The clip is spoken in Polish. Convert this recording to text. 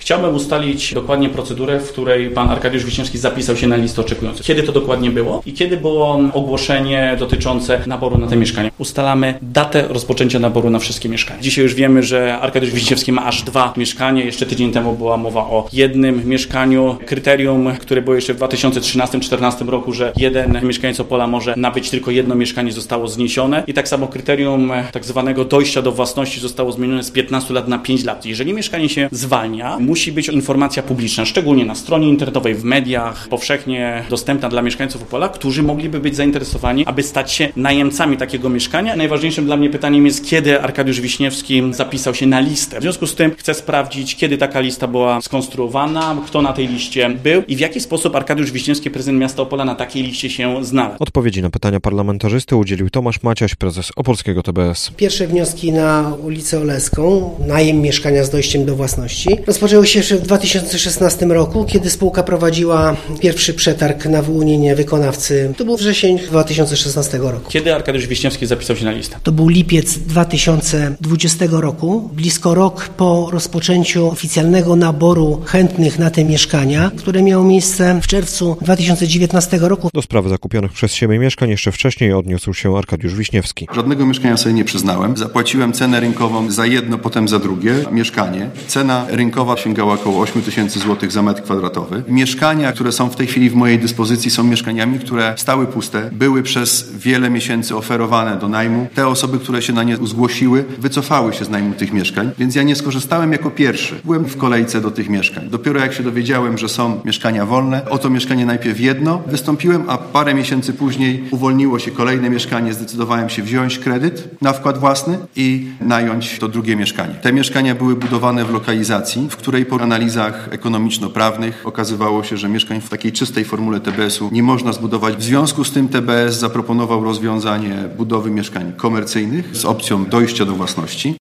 Chciałbym ustalić dokładnie procedurę, w której pan Arkadiusz Wiśniewski zapisał się na listę oczekujących. Kiedy to dokładnie było i kiedy było ogłoszenie dotyczące naboru na te mieszkania. Ustalamy datę rozpoczęcia naboru na wszystkie mieszkania. Dzisiaj już wiemy, że Arkadiusz Wiśniewski ma aż 2 mieszkania. Jeszcze tydzień temu była mowa o jednym mieszkaniu. Kryterium, które było jeszcze w 2013-2014 roku, że jeden mieszkaniec Opola może nabyć tylko jedno mieszkanie, zostało zniesione. I tak samo kryterium tak zwanego dojścia do własności zostało zmienione z 15 lat na 5 lat. Jeżeli mieszkanie się zwalnia, musi być informacja publiczna, szczególnie na stronie internetowej, w mediach, powszechnie dostępna dla mieszkańców Opola, którzy mogliby być zainteresowani, aby stać się najemcami takiego mieszkania. Najważniejszym dla mnie pytaniem jest, kiedy Arkadiusz Wiśniewski zapisał się na listę. W związku z tym chcę sprawdzić, kiedy taka lista była skonstruowana, kto na tej liście był i w jaki sposób Arkadiusz Wiśniewski, prezydent miasta Opola, na takiej liście się znalazł. Odpowiedzi na pytania parlamentarzysty udzielił Tomasz Maciaś, prezes opolskiego TBS. Pierwsze wnioski na ulicę Oleską, najem mieszkania z dojściem do własności, rozpoczęły się jeszcze w 2016 roku, kiedy spółka prowadziła pierwszy przetarg na wyłonienie wykonawcy. To był wrzesień 2016 roku. Kiedy Arkadiusz Wiśniewski zapisał się na listę? To był lipiec 2020 roku, blisko rok po rozpoczęciu oficjalnego naboru chętnych na te mieszkania, które miało miejsce w czerwcu 2019 roku. Do sprawy zakupionych przez siebie mieszkań jeszcze wcześniej odniósł się Arkadiusz Wiśniewski. Żadnego mieszkania sobie nie przyznałem. Zapłaciłem cenę rynkową za jedno, potem za drugie mieszkanie. Cena rynkowa sięgała około 8 tysięcy złotych za metr kwadratowy. Mieszkania, które są w tej chwili w mojej dyspozycji, są mieszkaniami, które stały puste, były przez wiele miesięcy oferowane do najmu. Te osoby, które się na nie zgłosiły, wycofały się z najmu tych mieszkań, więc ja nie skorzystałem jako pierwszy. Byłem w kolejce do tych mieszkań. Dopiero jak się dowiedziałem, że są mieszkania wolne, o to mieszkanie najpierw jedno wystąpiłem, a parę miesięcy później uwolniło się kolejne mieszkanie. Zdecydowałem się wziąć kredyt na wkład własny i nająć to drugie mieszkanie. Te mieszkania były budowane w lokalizacji, w której po analizach ekonomiczno-prawnych okazywało się, że mieszkań w takiej czystej formule TBS-u nie można zbudować. W związku z tym TBS zaproponował rozwiązanie budowy mieszkań komercyjnych z opcją dojścia do własności.